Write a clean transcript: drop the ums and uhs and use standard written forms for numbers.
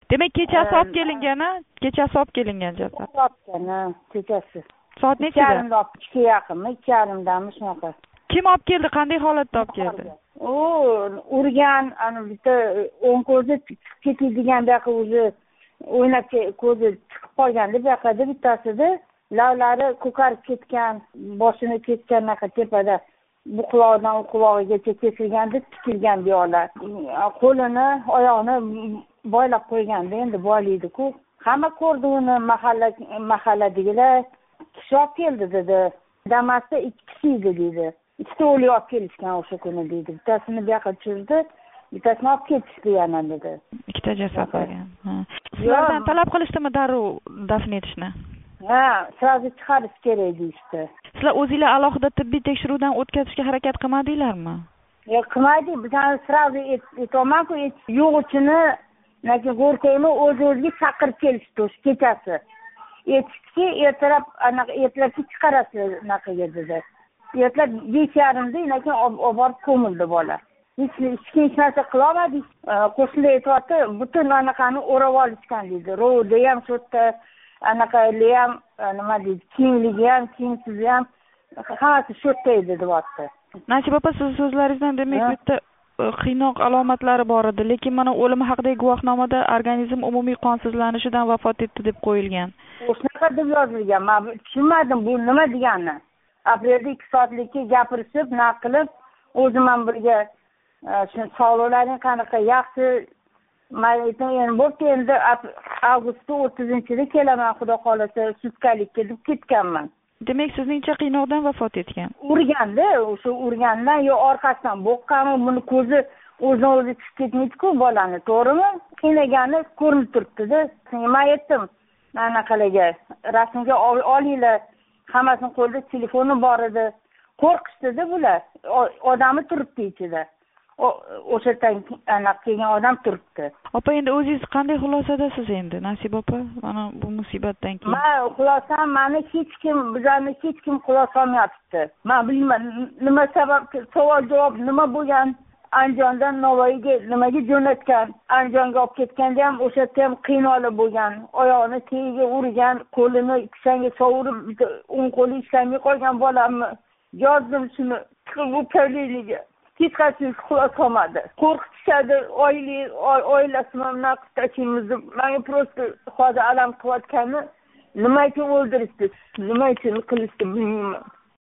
Demak, kechasi olib kelingan, kechasi olib kelingan jasad. Kechasi. Soat nechida? 2:30ga yaqinmi, 2:30dami shunaqa. Kim olib keldi? Qanday holatda olib keldi? U urgan, bitta o'ng ko'zi chiqib ketadigan bu yoqqa o'zi o'ynab ko'zi chiqib qolganda bu yoqda bittasida lavlari ko'karib ketgan, boshini ketgan naqa tepada bu quloqdan u qulog'igacha kesilganda tikilgan diyorlar. Qo'lini, oyog'ini boylab qo'yganda endi boylaydi-ku. Hamma ko'rdi uni, mahalladagilar kishi olib keldi dedi. Damasda 2 kishi edi dedi. Ikkita o'lik olib kelishgan o'sha kuni deydi. Bittasini bu yoqqa tushirdi, bittasini olib ketishdi yana dedi. Ikkita jasad bo'lgan. Sizlardan talab qilishdimi darrov dafn etishni? Ha, sразу chiqarish kerak deyishdi. Sizlar o'zingizlar alohida tibbiy tekshiruvdan o'tkazishga harakat qilmadinglarmi? Yo'q, qilmadik. Bizani sразу aytolman-ku, yo'g'uchini, lekin go'rkayni o'z-o'ziga chaqirib kelishdi o'sha kechasi. Aytishdiki, ertalab ertalabki chiqarasiz naqaga dedi. Ertalab 5:30da, lekin olib borib ko'mildi bola. Hech narsa qila olmadik. Qo'shnilar aytibdi, butun anaqani o'rab olishgan deydi. Ro'da ham, shu yerda anaqali ham, nima deydi, kingligi ham, kingsizi ham hammasi shu yerda edi deyapti. Nasiba opa, siz so'zlaringizdan demak bitta qiynoq alomatlari bor edi, lekin mana o'limi haqidagi guvohnomada organizm umumiy qonsizlanishidan vafot etdi deb qo'yilgan. O'shanaqa deb yozilgan. Men tushunmadim bu nima degani. Aprelda 2 soatlikka gapirishib, naqilib, o'zim ham birga shu sog'liqlaring qanaqa yaxshi, men aytdim, endi bo'pti, endi avgustda 30-da kelaman, xudo xolasa, sutkalikka deb ketganman. Demak, sizningcha qiynoqdan vafot etgan. Urganda, o'sha urgandan yo orqasidan boqqanmi, buni ko'zi o'zidan o'zi chiqib ketmaydi-ku bolani, to'g'rimi? Qiynagani ko'rinib turibdi-da. Men aytdim, anaqalarga, rasmga olinglar. Hammasini qo'lida telefoni bor edi. Qo'rqishdi-da bular. Odami turibdi ichida. O'shadan anaqa kelgan odam turibdi. Opa, endi o'zingiz qanday xulosadasiz endi, Nasiba opa? Mana bu musibatdan keyin. Men xulosam, meni bizani hech kim xulosa olmayapti. Men bilmayman, nima sabab, savol-javob nima bo'lgan? Andijondan Navoiyga nimaga jo'natgan? Andijonga olib ketganda ham o'sha yerda ham qiynolib bo'lgan. Oyog'ini tegiga urgan, qo'lini kishanga sovurib, o'ng qo'li ishlamay qolgan bolamni. Yozdim shuni bu poliklinikaga. Hech qanday xulosa olmadi. Qo'rqitishadi, oilasini nima qilib tashlaymiz deb. Menga просто hozir alam qilayotgani nima uchun o'ldirishdi, nima uchun qilishdi bilmayman.